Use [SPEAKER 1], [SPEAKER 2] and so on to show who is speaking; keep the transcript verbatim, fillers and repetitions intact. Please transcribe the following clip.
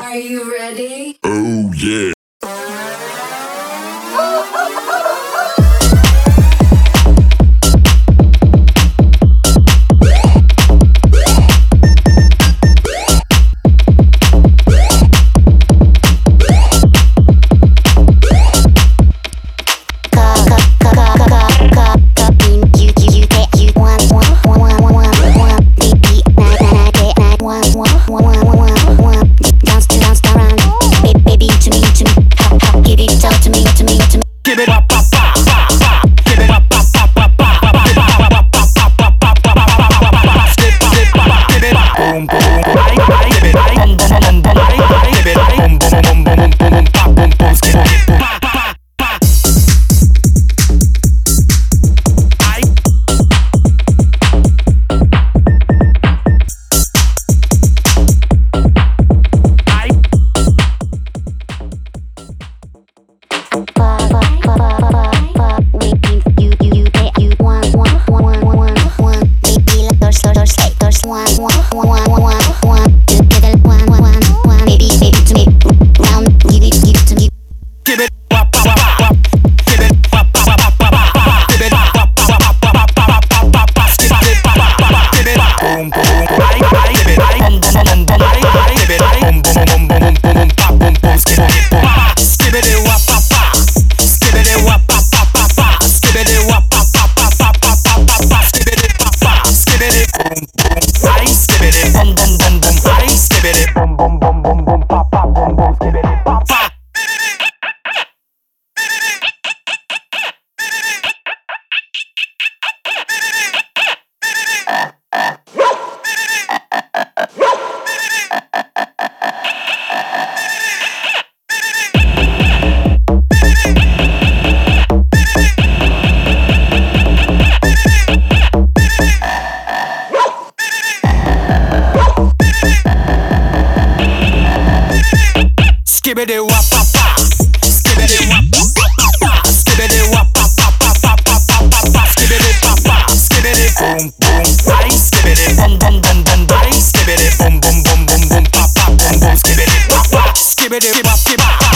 [SPEAKER 1] Are you ready?
[SPEAKER 2] Oh yeah.
[SPEAKER 3] Skibbity wop pop pop, skibbity wop pop pop, skibbity wop pop pop pop pop pop pop pop, skibbity pop pop, skibbity boom boom, bye, skibbity boom boom boom boom, bye, skibbity boom boom boom boom boom, pop pop boom boom, skibbity pop pop, skibbity pop pop.